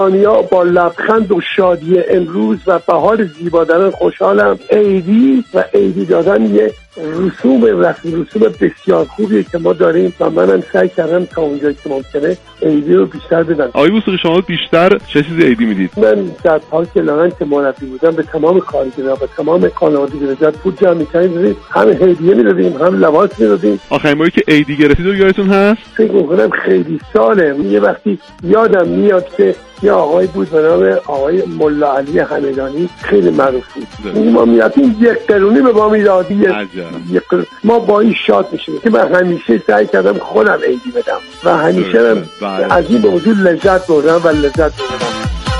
ایرانی‌ها با لبخند و شادی امروز و بهار زیبا دارن خوشحالم. عیدی و عیدی دادن یه رسوم بسیار خوبیه که ما داریم و منم سعی کردم تا اونجایی که ممکنه عیدی رو بیشتر بدم. آقای بوسقی شما بیشتر چه چیزی عیدی میدید؟ من در پارک لارن که مربی بودم به تمام کارگرها و تمام خانواده گرجت پول جمع می‌کردیم، هم هدیه میدادیم هم لباس میدادیم. آخرین باری که عیدی گرفتید رو یادتون هست؟ فکر می‌کنم خیلی ساله. یه وقتی یادم میاد که یه آقای بود به نام آقای ملا علی همدانی، خیلی معروف بود. ما میرفتیم 1 قرونی به ما میداد. ما با این شاد میشیم که من همیشه سعی کردم خودم عیدی بدم و همیشه از این موضوع لذت بردم و لذت بردم.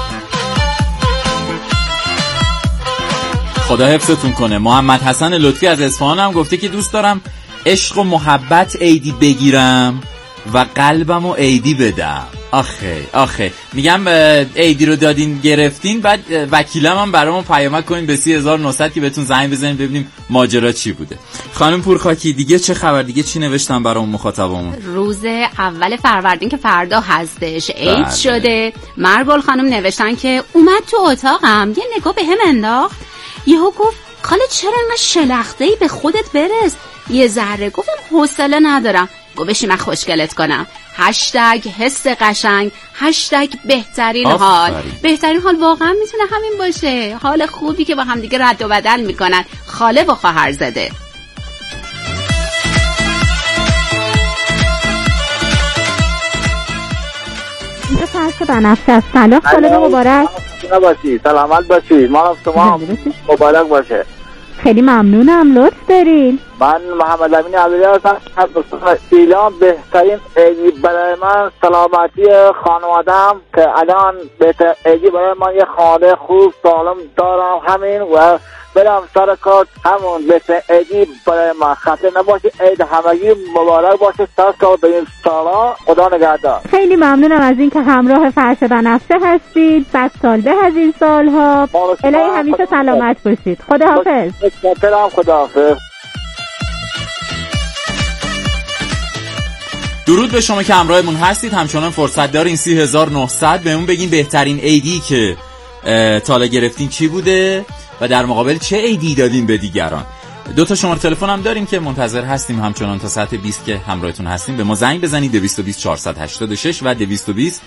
خدا حفظتون کنه. محمد حسن لطفی از اصفهان هم گفته که دوست دارم عشق و محبت عیدی بگیرم و قلبم و عیدی بدم. آخه میگم عیدی رو دادین گرفتین، بعد وکیلم هم برامون پیامک کنین به 3900 که بهتون زنگ بزنیم ببینیم ماجرا چی بوده. خانم پورخاکی دیگه چه خبر؟ دیگه چی نوشتن برامون مخاطبمون؟ روز اول فروردین که فردا هستش عید شده. مرگل خانم نوشتن که اومد تو اتاقم یه نگاه به هم انداخت، یهو گفت خاله چرا انقدر شلخته‌ای، به خودت برس یه ذره. گفتم حوصله ندارم. گفت بشی من خوشگلت کنم. حس قشنگ، بهترین حال. بهترین حال واقعا میتونه همین باشه، حال خوبی که با هم دیگه رد و بدل میکنن خاله و خواهرزاده. فرش بنفشه. سلام خاله مبارک. سلامت باشی. ما شما مبارک باشه. خیلی ممنونم، لطف دارین. من محمد امین عبدی هستم. ایلان بهترین عیدی برای من سلامتی خانواده‌ام که الان بهترین عیدی برای من یه خانواده خوب سالم دارم، همین و برم سر کار، همون بهترین عیدی برای من. خسته نباشید، عید همگی مبارک باشه. سر کار به این سالا، خدا نگهدار. خیلی ممنونم از اینکه همراه فرش بنفشه هستید. صد سال به از این سالها. الهی همیشه سلامت باشید. خداحافظ. خداحافظ. درود به شما که همراهمون هستید. همچنان فرصت دارین 30900 بهمون بگین بهترین عیدی که تالا گرفتین چی بوده و در مقابل چه عیدی دادین به دیگران. 2 شماره تلفن هم داریم که منتظر هستیم همچنان تا ساعت 20 که همراهتون هستیم. به ما زنگ بزنید 220 486 و 220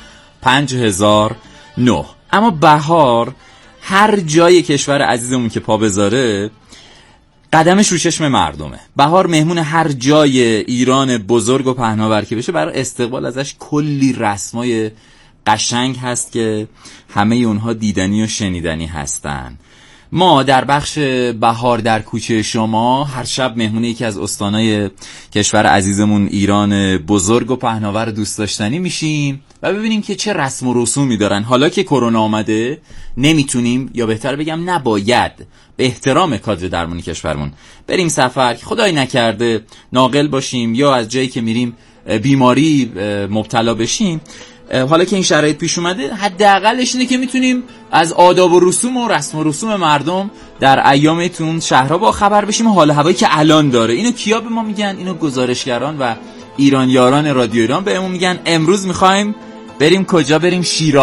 5009. اما بهار هر جای کشور عزیزمون که پا بذاره قدمش رو چشم مردمه. بهار مهمون هر جای ایران بزرگ و پهناور که بشه، برای استقبال ازش کلی رسمای قشنگ هست که همه اونها دیدنی و شنیدنی هستن. ما در بخش بهار در کوچه شما هر شب مهمون یکی از استانای کشور عزیزمون ایران بزرگ و پهناور دوست داشتنی میشیم و ببینیم که چه رسم و رسومی دارن. حالا که کرونا آمده نمیتونیم، یا بهتر بگم نباید، به احترام کادر درمانی کشورمون بریم سفر که خدای نکرده ناقل باشیم یا از جایی که میریم بیماری مبتلا بشیم. حالا که این شرایط پیش اومده، حداقلش اینه که میتونیم از آداب و رسوم و رسم و رسوم مردم در ایامتون شهرها با خبر بشیم. حال هوایی که الان داره، اینو کیا به ما میگن؟ اینو گزارشگران و ایرانیاران رادیو ایران بهمون میگن. امروز میخوایم بریم کجا؟ بریم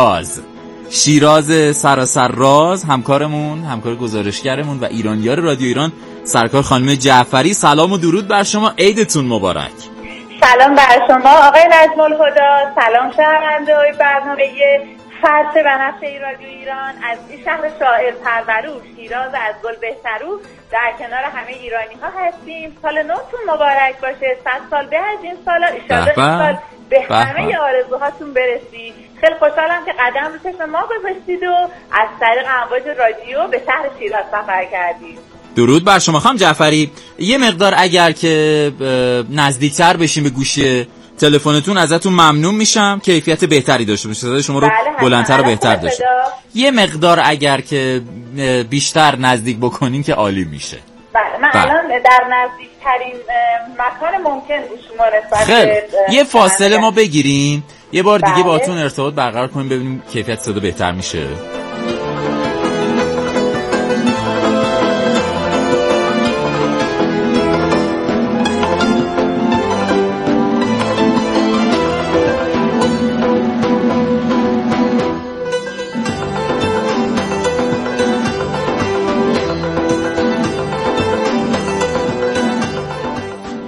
شیراز سراسر راز. همکار گزارشگرمون و ایرانیار رادیو ایران سرکار خانم جعفری، سلام و درود بر شما، عیدتون مبارک. سلام بر شما آقای نجم الهدی، سلام شنونده‌های برنامه فرش بنفشه رادیو ایران از این شهر شاعر پرورو شیراز از گل بهترو در کنار همه ایرانی ها هستیم. سال نوتون مبارک باشه، 100 سال به از این سالا، ان سال به همه آرزوهاتون برسید. خیلی خوشحالم که قدم رو چشم ما گذاشتید و از طریق امواج رادیو به شهر شیراز سفر کردید. درود بر شما خانم جعفری. یه مقدار اگر که نزدیکتر بشیم به گوشی تلفنتون ازتون ممنون میشم، کیفیت بهتری داشته باشه، صدای شما رو بلندتر و بهتر داشته. یه مقدار اگر که بیشتر نزدیک بکنین که عالی میشه. من الان در نزدیکترین مکان ممکن شما نسبت یه فاصله ما بگیریم، یه بار دیگه باهاتون ارتباط برقرار کنیم ببینیم کیفیت صدا بهتر میشه.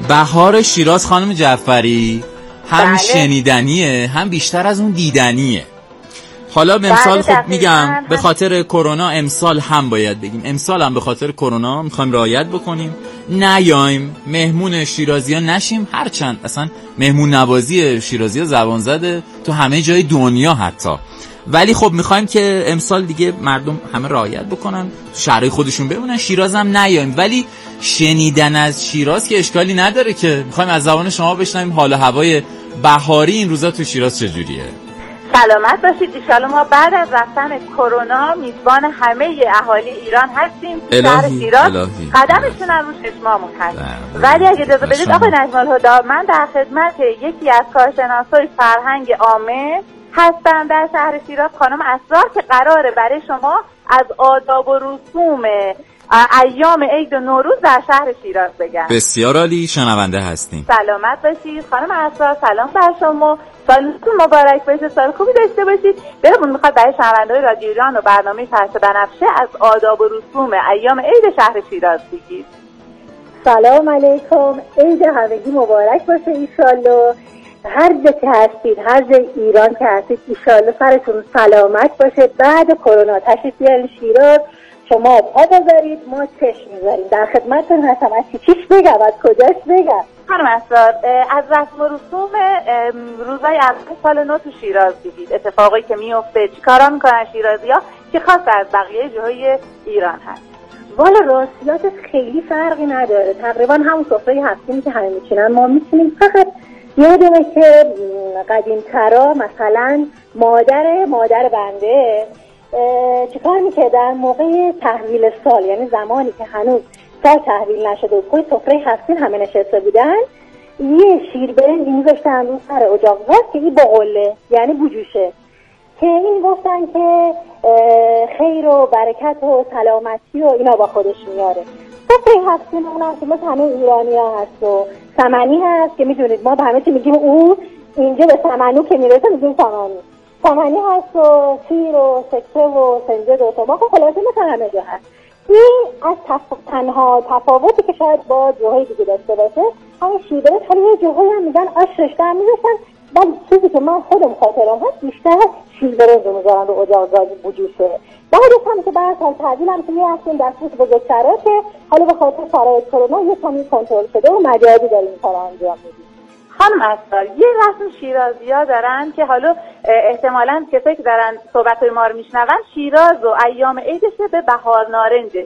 بهار شیراز خانم جعفری هم بله. شنیدنیه هم بیشتر از اون دیدنیه. حالا به امسال خب میگم به خاطر کرونا امسال هم باید بگیم امسال هم به خاطر کرونا میخوایم رعایت بکنیم، نیایم مهمون شیرازی ها نشیم، هرچند اصلا مهمون نوازی شیرازی ها زبان زده تو همه جای دنیا حتی، ولی خب میخوایم که امسال دیگه مردم همه رعایت بکنن، شهرهای خودشون بمونن، شیراز هم نیایم. ولی شنیدن از شیراز که اشکالی نداره که میخوایم از زبان شما بشنویم حال و هوای بهاری این روزا تو شیراز چجوریه. سلامت باشید. ایشالا ما بعد از رفتن کرونا میزبان همه اهالی ایران هستیم. شهر شیراز قدمشون هم رو چشمامون هست. ولی اگه اجازه بدید آقای نجم الهدی، من در خدمت یکی از کارشناسای فرهنگ عامه هستم در شهر شیراز، خانم اسرار، که قراره برای شما از آداب و رسوم ایام عید و نوروز در شهر شیراز بگم. بسیار عالی، شنونده هستیم. سلامت باشید خانم اسرار، سلام بر شما، سالتون مبارک باشه، سال خوبی داشته باشید. بهمون میخواد برای شنونده‌های رادیو ایران و برنامه فرش بنفشه از آداب و رسوم ایام عید شهر شیراز بگید. سلام علیکم، عید همگی مبارک باشه ایشالله. هر جا که هستید، هر جای ایران که هستید، ایشالله سرتون سلامت باشه. بعد کرونا تشریف بیارین شیراز، شما پا بذارید ما چشم میذاریم. در خدمتتون هستم. از چیش بگم، از کجاش بگم؟ خانم اسرار، از رسم و رسوم روزای اول سال نو تو شیراز بگید. اتفاقی که میفته، چیکارا میکنن شیرازی‌ها که خاص از بقیه جاهای ایران هست؟ والا راستیاتش خیلی فرقی نداره، تقریبا همون سفره هفتمی که همه میچینن ما میچینیم. فقط یادمه که قدیم‌ترا مثلا مادر بنده چیکار میکردن موقع تحویل سال، یعنی زمانی که هنوز سال تحویل نشده بود، پای سفره هفتین همه نشسته بودن، یه شیر برنج میذاشتن رو سر اجاق گاز که این با قله، یعنی بوجوشه، که این گفتن که خیر و برکت و سلامتی و اینا با خودش میاره. سفره هفتین اونم که مثل همه ایرانی ها هست و سمنی هست که میدونید ما به همه چی میگیم او، اینجا به سمنو که میرسه میگیم سمنی هست و شیر و سکه و سنجد و تماق و خلاصه مثل همه جا هست. این از تنها تفاوتی که شاید با جاهای دیگه داشته باشه همین شیربرنج، حالا یه جاهایی هم میگن آش رشته میذاشتن، ولی چیزی که من خودم خاطرم هست بیشتر شیربرنج رو میذارن رو اجاق گاز بوجوشه. بعدش هم که بعد سال تعدیل هم که میرفتیم دستوس بزرگتره که حالا به خاطر شرایط کرونا یه کمی کنترل شده و مجازی داریم این کار انجام میدیم. خانم اسرار، یه رسم شیرازی‌ها دارن که حالا احتمالاً کسایی که دارن صحبت‌های ما رو میشنون شیراز و ایام عیدش به بهار نارنجش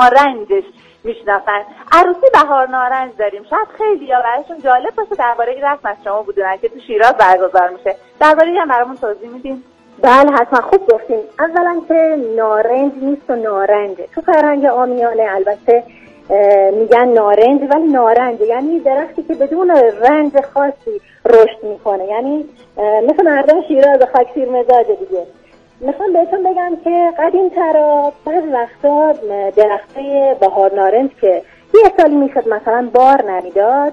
میشناسن. عروسی بهار نارنج داریم، شاید خیلی‌ها براشون جالب باشه درباره این رسم از شما بدونن که تو شیراز برگزار میشه. درباره این هم برامون توضیح میدین؟ بله حتما، خوب گفتین. اولا که نارنج نیست و نارنجه. تو فرهنگ عامیانه البته میگن نارنج، ولی نارنج یعنی درختی که بدون رنج خاصی رشد میکنه، یعنی مثل مردم شیراز خاکسیر مزاج دیگه. میخوام بهتون بگم که قدیم‌ترا بعضی وقتا درختای بهار نارنج که یه سالی میشد مثلا بار نمیداد،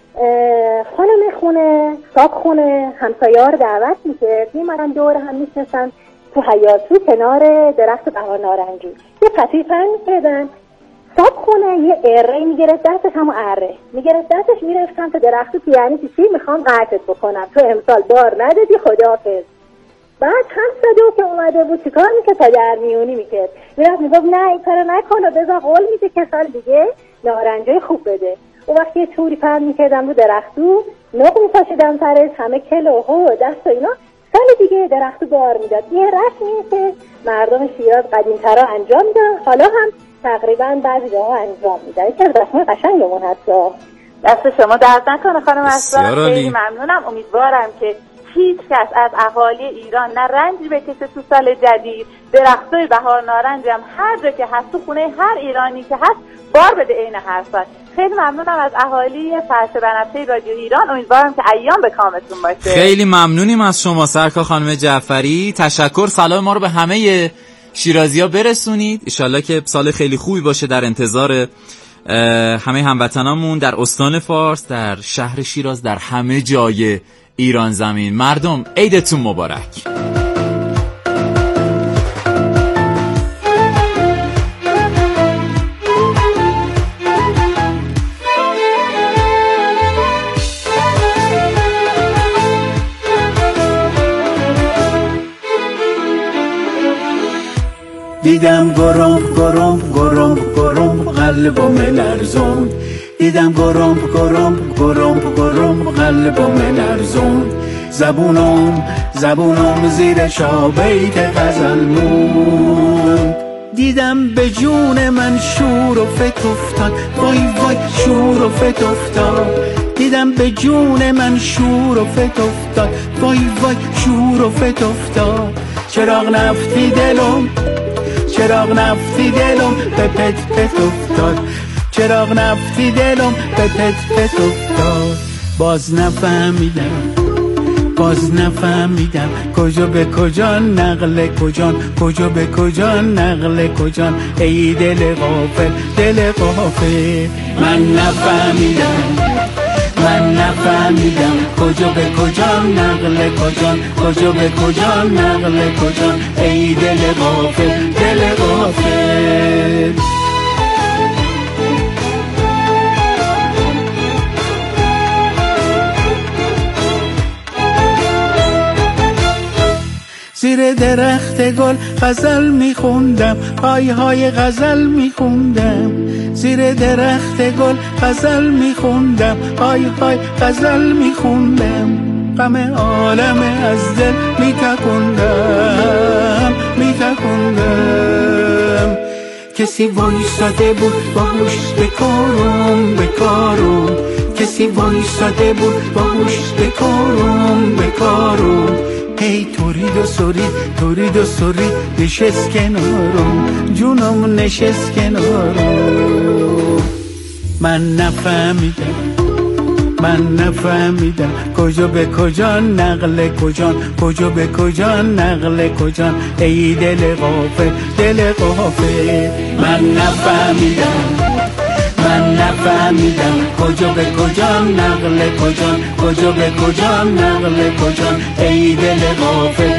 خانم خونه، صاحب خونه، همسایه‌ها رو دعوت میکرد، میمدن دور هم میشنستن تو حیاطو کنار درخت بهار نارنجی، یه پتوی پهن میکردن. صاحب خونه یه اره میگرفت دستش، همون اره میگرفت دستش، میرفت سمت درختو که یعنی چی میخوام قطعت بکنم، تو امسال بار ندادی خداحافظ. بعد چند صدو که اومده بود چیکار میکرد؟ تا در میونی میکرد، میرفت میگفت نه این کارو نکن و بذار قول میده که سال دیگه نارنجای خوب بده. اون وقت یه توری پهن میکردم رو درختو، نق میپاشیدم سرش، همه کل و هو دست و اینا، سال دیگه درختو بار میداد. یه رسمیه که مردم شیراز قدیم‌ترا انجام میدن، حالا هم تقریبا بعضی جاها انجام میدن. یکی از رسم‌های قشنگمون هست. دست شما درد نکنه خانم اسرار، خیلی ممنونم. امیدوارم که هیچ کس از اهالی ایران نه رنجی بکشه تو سال جدید. درختای بهار نارنج هم هر جا که هست، تو خونه هر ایرانی که هست بار بده عین هر سال. خیلی ممنونم از اهالی فرش بنفشه رادیو ایران. امیدوارم که ایام به کامتون باشه. خیلی ممنونیم از شما سرکار خانم جعفری. تشکر. سلام ما رو به همه شیرازی‌ها برسونید. انشالله که سال خیلی خوبی باشه. در انتظار همه هموطنامون در استان فارس، در شهر شیراز، در همه جای ایران زمین. مردم عیدتون مبارک. دیدم گرم گرم گرم گرم قلبم لرزون، دیدم گرم گرم گرم گرم قلبم لرزون، زبونم زیر شابیت غزل مون. دیدم به جون من شور و فت افتاد، وای وای شور و فت افتاد، دیدم به جون من شور و فت افتاد، وای وای شور و فت افتاد. چراغ نفتی دلم به پت پت افتاد، چراغ نفتی دلم به پت پت افتاد. باز نفهمیدم کجا به کجا نقل کجا به کجا نقل کجا، ای دل غافل من نفهمیدم کجا به کجا نقل کجا به کجا نقل کجا، ای دل غافل زیر درخت گل غزل میخوندم، های های غزل میخوندم، زیر درخت گل غزل میخوندم، های های غزل میخوندم. غم عالم از دل میتکندم. کسی وایساده بود با گوش بکارم، کسی وایساده بود با گوش بکارم. هی تورید و سرید نشست کنارم، جونم نشست کنارم. من نفهمیدم کجا به کجا نقل کجا به کجا نقل کجا، ای دل غافل من نفهمیدم کجا به کجا نقل کجا به کجا نقل کجا، ای دل غافل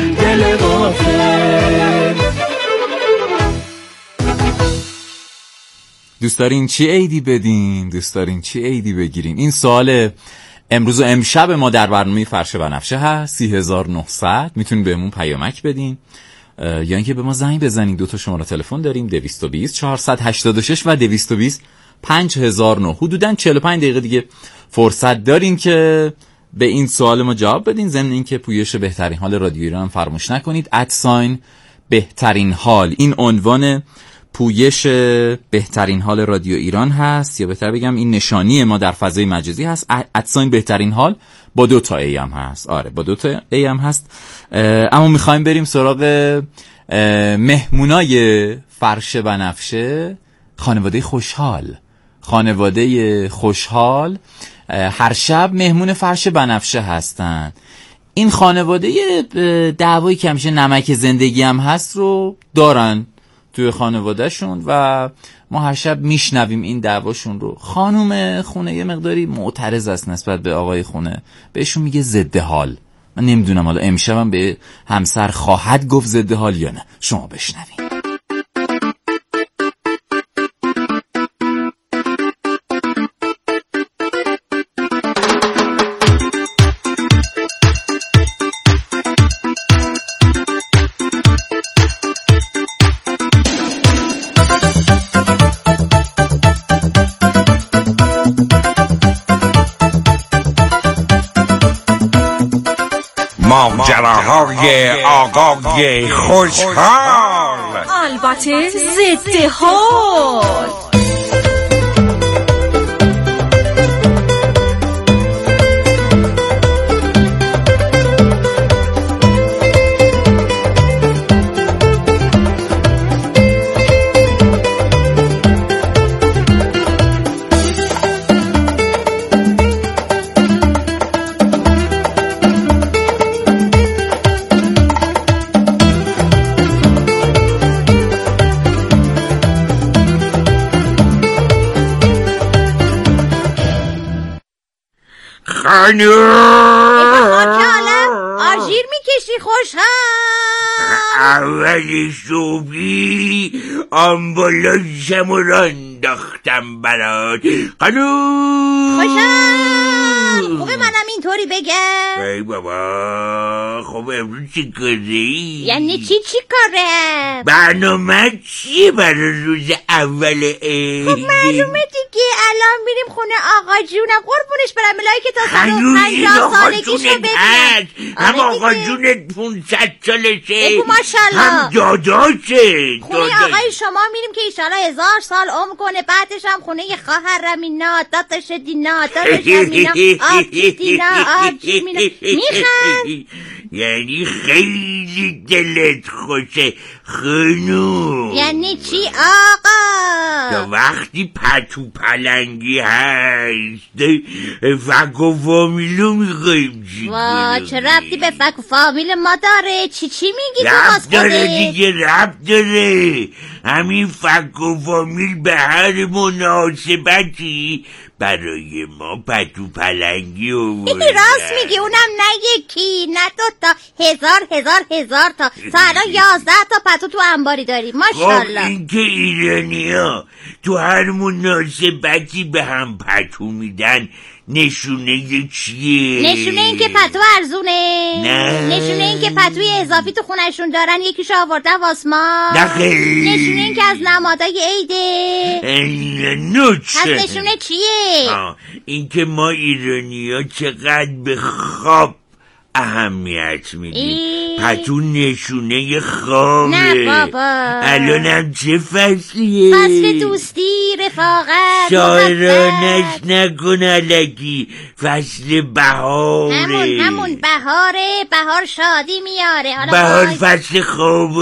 دوست دارین چی عیدی بدین؟ دوست دارین چی عیدی بگیرین؟ این سوال امروز و امشب ما در برنامه فرش بنفشه هست. 3900 میتونین بهمون پیامک بدین یا اینکه به ما زنگ بزنین. 2 تا شماره تلفن داریم، 220 486 و 220 5009. حدوداً 45 دقیقه دیگه فرصت دارین که به این سوال ما جواب بدین. ضمن اینکه پویش بهترین حال رادیو ایران فراموش نکنید. @بهترین حال این عنوان پویش بهترین حال رادیو ایران هست، یا بهتر بگم این نشانی ما در فضای مجازی هست. @بهترین حال با 2 تا ای هم هست. آره با 2 تا ای هم هست. اما میخوایم بریم سراغ مهمونای فرش بنفشه. خانواده خوشحال هر شب مهمون فرش بنفشه هستن. این خانواده دعوایی که همیشه نمک زندگی هم هست رو دارن توی خانوادهشون و ما هر شب میشنویم این دعواشون رو. خانوم خونه یه مقداری معترض است نسبت به آقای خونه، بهشون میگه ضد حال. من نمیدونم حالا امشبم به همسر خواهد گفت ضد حال یا نه. شما بشنوین. ماجراهای آقای خوشحال، البته ضد حال. آژیر میکشی خوشحال. اول صبحی آمبولانسم رو انداختم برات خانوم. خوشحال خوبه، منم این اینطوری بگم؟ ای بابا خب امروز چی کاری؟ یعنی چی کاره؟ برنامه چیه برای روز اول عید؟ خب معلومه دیگه الان میریم خونه آقا جونم قربونش برم ملایی که تا 150 سالگیشو ببینم. هم آقا جونت 500 سالشه بگو ماشالله هم داداشه خونه آقای شما میریم که ایشالا 1000 سال عمر کنه بعدش هم خونه خواهرم اینا داداش دینا داداشم اینا آبجی دینا آبجی مینا میخند یعنی خیلی دلت خوشه خانوم. یعنی چی آقا؟ تا وقتی پتو پلنگی هست فک و فامیلو میخوایم چی کنیم؟ چه ربطی به فک و فامیل ما داره؟ چی میگی تو ربط داره دیگه ربط داره. همین فک و فامیل به هر مناسبتی برای ما پتو پلنگی آورده. راست میگی اونم نه یکی نه دوتا هزار تا الان 11 تا پتو تو انباری داریم ماشالله. خب این که ایرانی‌ها تو هر مناسبتی به هم پتو میدن نشونه چیه؟ نشونه این که پتو ارزونه؟ نه. نشونه این که پتوی اضافی تو خونشون دارن یکیشو آوردن واسما؟ نه خیلی. نشونه این که از نمادای عیده؟ نوچه. پس نشونه چیه؟ این که ما ایرانی‌ها چقدر به خواب اهمیت میدیم. پتو نشونه خوابه. نه بابا الانم چه فصلیه؟ فصل دوستی رفاقت شاعرانش نکن الکی. فصل بهاره. همون بهاره. بهار شادی میاره. بهار فصل خواب و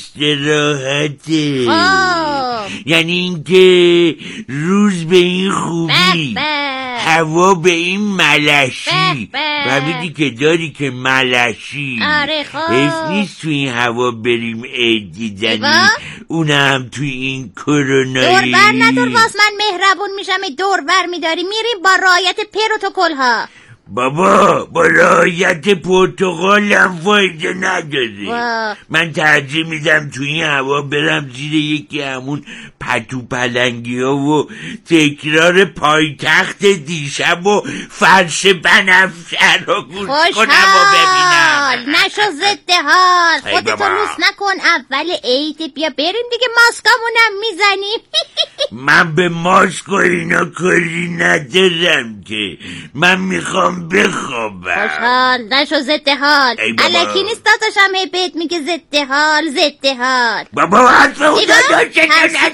استراحته. یعنی اینکه روز به این خوبی هوا به این ملشی فهمیدی که داری که ملشی. آره خب حیف نیست تو این هوا بریم عید دیدنی اونم تو این کرونایی. دور بر ندار واس من مهربون میشم دور بر میداری میریم با رعایت پروتکل ها. بابا با رعایت پرتقالم فایده نداره. من ترجیح میدم تو این هوا برم زیر یکی همون پتو پلنگی ها و تکرار پایتخت دیشب و فرش بنفشه رو گوش کنم و ببینم. نشو زده حال خودتو لوس نکن اول عید بیا بریم دیگه ماسکامونم میزنیم. من به ماسک و اینا کاری ندارم که من میخوام بخوابم. خوشحال نشو زده حال الکی نیست داداشم بهت میگه زده حال. بابا حرف خدا داشته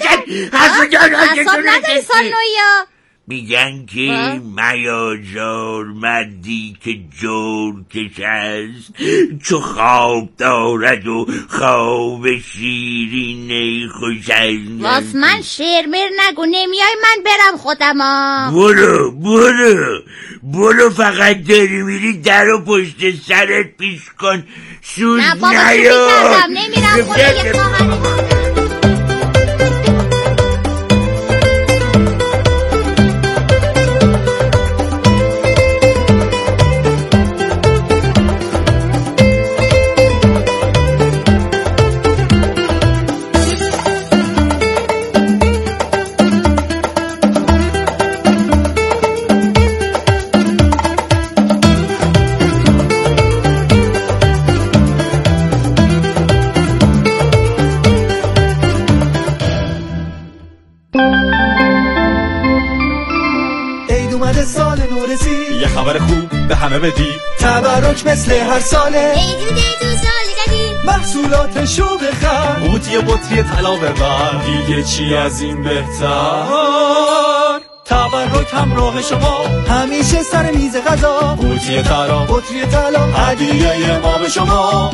حساب نداری سالنویا. میگن که میازار مردی که جور کش است چو خواب دارد و خواب شیرین خوش است. واس من شعر نگو نمیای من برم خودم. برو فقط داری میری در و پشت سرت پیش کن سوز نه بابا کردم نمیرم خونه یه خواهر. خبر خوب به همه بدی تبرک مثل هر ساله عیدی تو سال جدید محصولاتشو بخر قوطی بطری طلا ببر دیگه چی از این بهتر تبرک همراه شما همیشه سر میز غذا قوطی طلا بطری طلا هدیه ما به شما.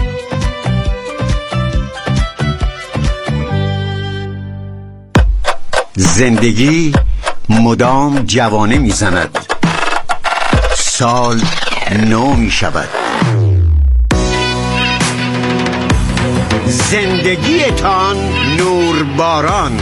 زندگی مدام جوانه میزند سال نو می شود زندگیتان نورباران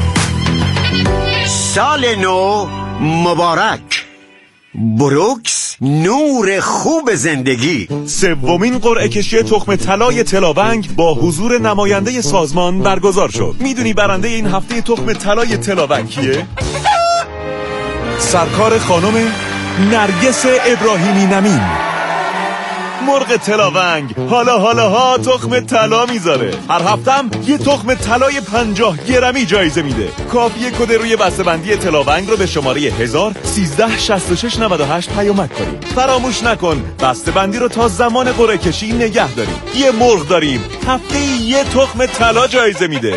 سال نو مبارک بروکس نور خوب زندگی. سومین قرعه کشی تخم طلای تلاونگ با حضور نماینده سازمان برگزار شد. میدونی برنده این هفته تخم طلای تلاونگ کیه؟ سرکار خانم نرگس ابراهیمی نمین. مرغ تلاونگ حالا تخم طلا میذاره. هر هفتم یه تخم طلای 50 گرمی جایزه میده. کافیه کد روی بسته‌بندی تلاونگ رو به شماره 1000-136698 پیامک کنیم. فراموش نکن بسته‌بندی رو تا زمان قرعه کشی نگه داریم. یه مرغ داریم هفته‌ای یه تخم طلا جایزه میده.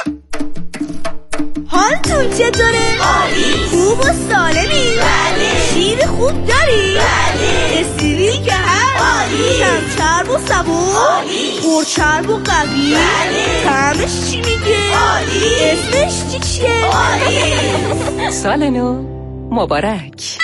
حالتون چطوره؟ عالی. خوب و سالمی؟ بله. شیر خوب داری؟ بله. استریل که هست؟ عالی. کم چرب و صبور؟ عالی. پرچرب و قوی؟ بله. طعمش چی میگه؟ عالی. اسمش چیه؟ عالی. سال نو مبارک.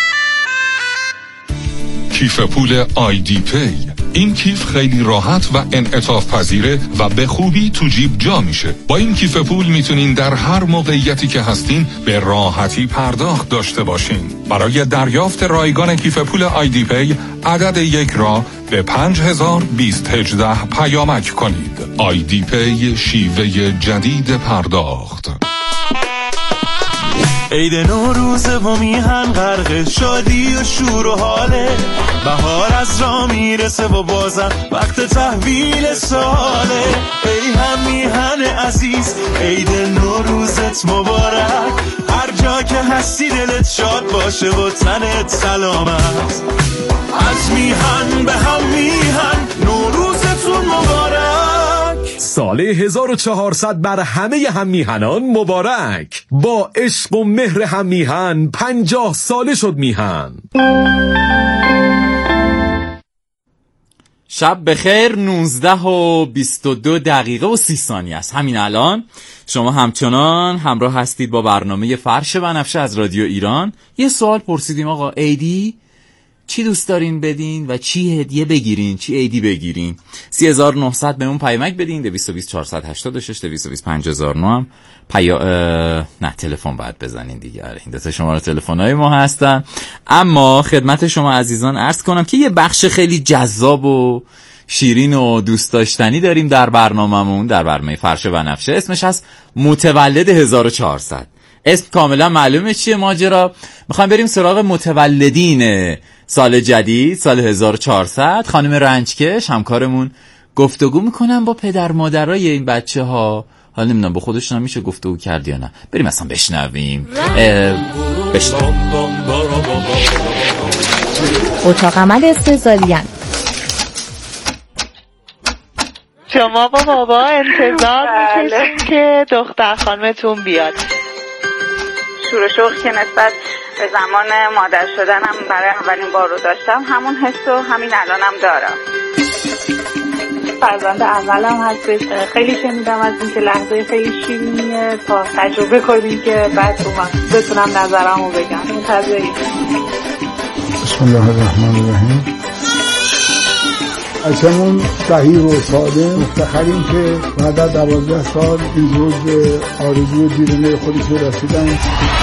کیف پول آیدی پی. این کیف خیلی راحت و انعطاف پذیره و به خوبی تو جیب جا میشه. با این کیف پول میتونین در هر موقعیتی که هستین به راحتی پرداخت داشته باشین. برای دریافت رایگان کیف پول آیدی پی عدد 1 را به 502018 پیامک کنید. آیدی پی، شیوه جدید پرداخت. عید نوروزه و میهن غرق شادی و شور و حاله. بهار از را میرسه و بازم وقت تحویل ساله. ای هم میهن عزیز عید نوروزت مبارک. هر جا که هستی دلت شاد باشه و تنت سلامت. از میهن به هم میهن نوروزتون مبارک. سال 1400 بر همه هممیهنان مبارک. با عشق و مهر هممیهن 50 ساله شد میهن. شب بخیر. 19:22 است. همین الان شما همچنان همراه هستید با برنامه فرش بنفشه از رادیو ایران. یه سوال پرسیدیم آقا عیدی چی دوست دارین بدین و چی هدیه بگیرین، چی عیدی بگیرین؟ 3900 بهمون پیامک بدین. 220 486 220 5009 هم نه تلفن باید بزنین دیگه. این دو تا شماره تلفن‌های ما هستن. اما خدمت شما عزیزان عرض کنم که یه بخش خیلی جذاب و شیرین و دوست داشتنی داریم در برنامه‌مون، در برنامه فرش بنفشه. اسمش هست متولد 1400. اسم کاملا معلومه چیه ماجرا. میخوایم بریم سراغ متولدین سال جدید، سال 1400. خانم رنجکش همکارمون گفتگو میکنن با پدر مادرای این بچه ها. حالا نمیدونم با خودشون هم میشه گفتگو کرد یا نه. بریم اصلا بشنویم. اتاق عمل استعزالیان. شما با بابا انتظار میکشین که دختر خانمتون بیاد. شور و شوق که نسبت به زمان مادر شدنم برای اولین بار رو داشتم، همون حس و همین الانم دارم. فرزند اولم هستش. خیلی شنیدم از این که لحظه خیلی شیرینیه تا تجربه کنیم که بعد بتونم نظرمو بگم. منتظریم. بسم الله الرحمن الرحیم. اصلاً صحیح و ساده مفتخریم که بعد از 12 سال این روز به آرزوی دیرینه خودش رسیدن.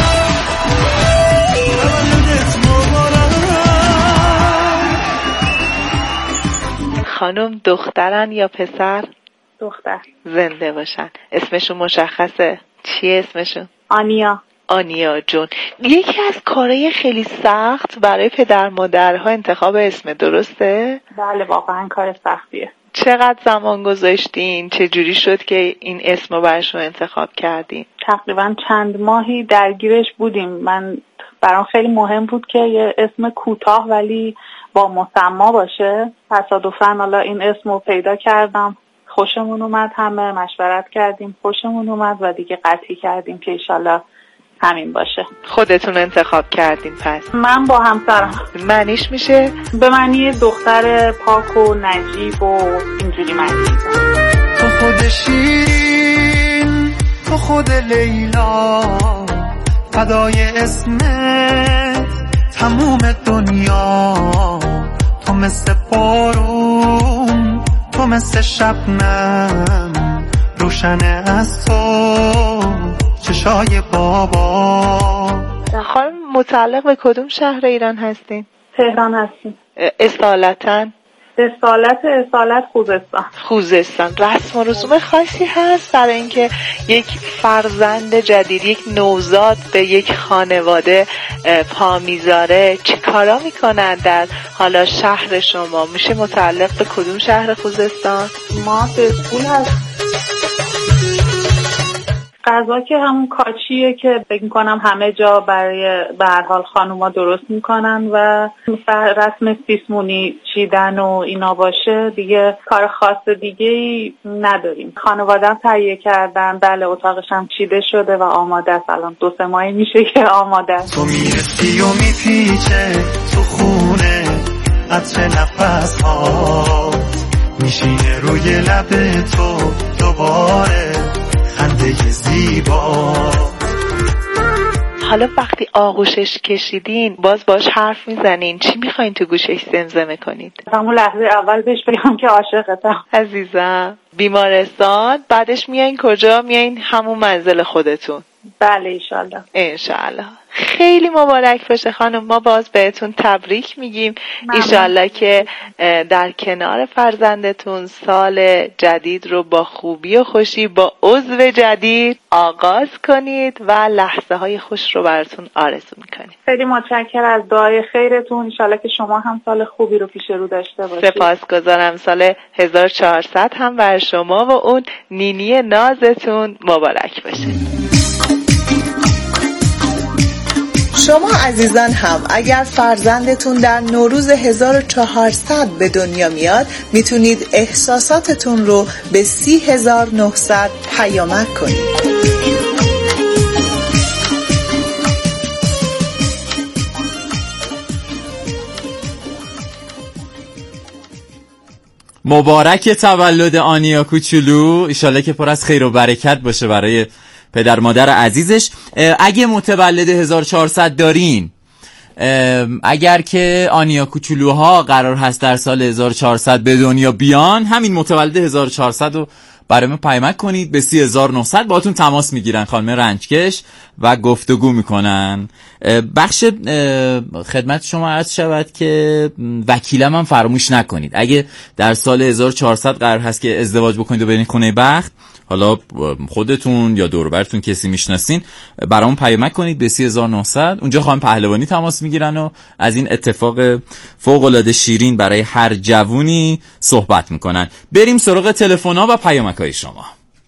خانم دخترن یا پسر؟ دختر. زنده باشن. اسمشون مشخصه؟ چیه اسمشون؟ آنیا جون. یکی از کارهای خیلی سخت برای پدر مادرها انتخاب اسم، درسته؟ بله واقعا کار سختیه. چقدر زمان گذاشتین؟ چه جوری شد که این اسم رو براشون انتخاب کردین؟ تقریبا چند ماهی درگیرش بودیم. برام خیلی مهم بود که یه اسم کوتاه ولی با مسما باشه. تصادفاً حالا این اسم رو پیدا کردم، خوشمون اومد، همه مشورت کردیم، خوشمون اومد و دیگه قطعی کردیم که انشالله همین باشه. خودتون انتخاب کردین پس؟ من با همسرم. معنیش میشه؟ به معنی دختر پاک و نجیب و اینجوری معنی. تو خود شیرین، تو خود لیلا، فدای اسمت تموم دنیا. تو مثل بارون، تو مثل شبنم، روشن از تو چشای بابا. خانم متعلق به کدوم شهر ایران هستین؟ تهران هستیم. اصالتاً؟ اصالت خوزستان. رسم و رسوم خاصی هست برای اینکه یک فرزند جدید، یک نوزاد به یک خانواده پا میذاره؟ چه کارا میکنن در حالا شهر شما؟ میشه متعلق به کدوم شهر خوزستان؟ ما به اسکول هست. غذا که همون کاچیه که فکر میکنم همه جا برای به هر حال خانوما درست میکنن و رسم سیسمونی چیدن و اینا باشه، دیگه کار خاص دیگه ای نداریم. خانواده‌ام تهیه کردن، بله اتاقش هم چیده شده و آماده است. الان 2-3 ماهی میشه که آماده است. تو میرسی و میپیچه تو خونه عطر نفس ها، میشینه روی لب تو دوباره خنده زیبا. حالا وقتی آغوشش کشیدین باش حرف میزنین، چی میخواین تو گوشش زمزمه کنید؟ همون لحظه اول بهش بگم که عاشقتم. عزیزم بیمارستان، بعدش میایین کجا؟ میایین همون منزل خودتون؟ بله ایشالله. انشالله. خیلی مبارک باشه خانم، ما باز بهتون تبریک میگیم. ایشالله که در کنار فرزندتون سال جدید رو با خوبی و خوشی با عضو جدید آغاز کنید و لحظه های خوش رو براتون آرزو میکنیم. خیلی متشکرم از دعای خیرتون. ایشالله که شما هم سال خوبی رو پیش رو داشته باشید. سپاسگزارم. سال 1400 هم بر شما و اون نینی نازتون مبارک باشه. شما عزیزان هم اگر فرزندتون در نوروز 1400 به دنیا میاد، میتونید احساساتتون رو به 30900 پیامک کنید. مبارک تولد آنیا کوچولو، ایشالله که پر از خیر و برکت باشه برای پدر مادر عزیزش. اگه متولد 1400 دارین، اگر که آنیا کوچولوها قرار هست در سال 1400 به دنیا بیان، همین متولد 1400 رو برای ما پیامک کنید به 30900. باهاتون تماس میگیرن خانم رنجکش و گفتگو میکنن. بخش خدمت شما عرض شود که وکیلم هم فراموش نکنید. اگه در سال 1400 قرار هست که ازدواج بکنید و برین خونه بخت، حالا خودتون یا دور و برتون کسی میشناسین، برامون پیامک کنید به 30900. اونجا خانم پهلوانی تماس میگیرن و از این اتفاق فوق العاده شیرین برای هر جوونی صحبت میکنن. بریم سراغ تلفن‌ها و پیامک‌های شما.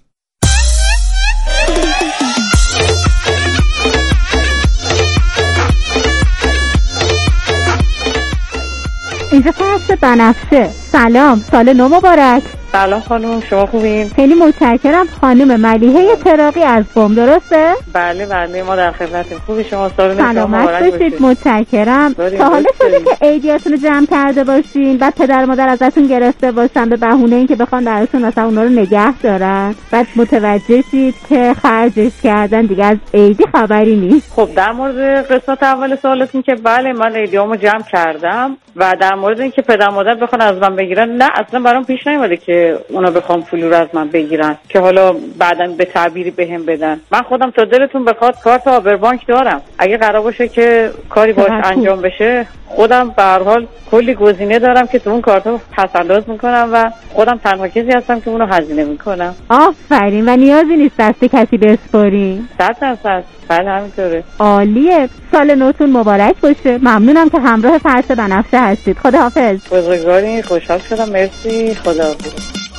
اینجا فصل بنفشه. سلام، سال نو مبارک. سلام خانم، شما خوبین؟ خیلی متشکرم. خانم ملیحه تراقی از بم، درسته؟ بله بله، ما در خدمتیم. خوبی شما؟ سال نو سلامت باشید. متشکرم. تا حالا شده که عیدیاتون رو جمع کرده باشین بعد پدر مادر ازتون گرفته باشن به بهونه اینکه بخوان براتون مثلا اونا رو نگه دارن، بعد متوجه شید که خرجش کردن دیگه از عیدی خبری نیست؟ خب در مورد قسمت اول سوالتون که بله، من عیدیامو جمع کردم و در مورد اینکه پدر مادر بخوان از من بگیرن، نه اصلا برام پیش نیومده که اونا بخوام پول رو از من بگیرن که حالا بعداً به تعبیری بهم بدن. من خودم تا دلتون بخواد کارت آبربانک دارم. اگه قرار باشه که کاری باش انجام بشه، خودم به هر حال کلی گزینه دارم که تو اون کارتو پس‌انداز میکنم و خودم تنها کسی هستم که اونو هزینه میکنم. آفرین. و نیازی نیست دست کسی بسپارین. 100%. بله همینطوره. عالیه. سال نوتون مبارک باشه. ممنونم که همراه فرش بنفشه هستید. خداحافظ. بزرگواری، خوشحال شدم. مرسی. خداحافظ.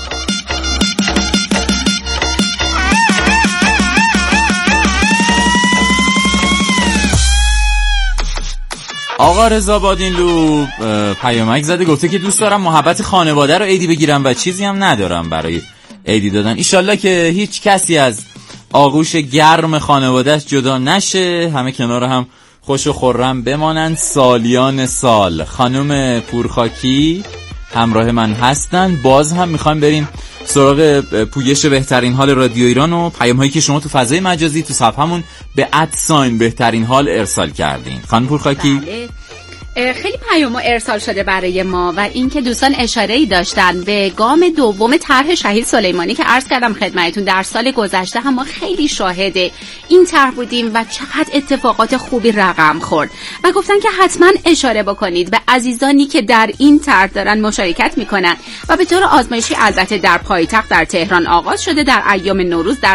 آقا رضا بادینلو پیامک زده، گفته که دوست دارم محبت خانواده رو عیدی بگیرم و چیزی هم ندارم برای عیدی دادن. ایشالله که هیچ کسی از آغوش گرم خانوادهش جدا نشه، همه کنار هم خوش و خرم بمانند سالیان سال. خانم پورخاکی همراه من هستن. باز هم میخوایم بریم سراغ پویش بهترین حال رادیو ایران و پیام هایی که شما تو فضای مجازی تو صفحمون به @ بهترین حال ارسال کردین. خانم پورخاکی. بله. خیلی پیامو ارسال شده برای ما و اینکه دوستان اشاره‌ای داشتن به گام دوم طرح شهید سلیمانی که عرض کردم خدمتتون در سال گذشته هم ما خیلی شاهد این طرح بودیم و چقدر اتفاقات خوبی رقم خورد و گفتن که حتما اشاره بکنید به عزیزانی که در این طرح دارن مشارکت میکنن و به طور آزمایشی البته در پایتخت در تهران آغاز شده در ایام نوروز در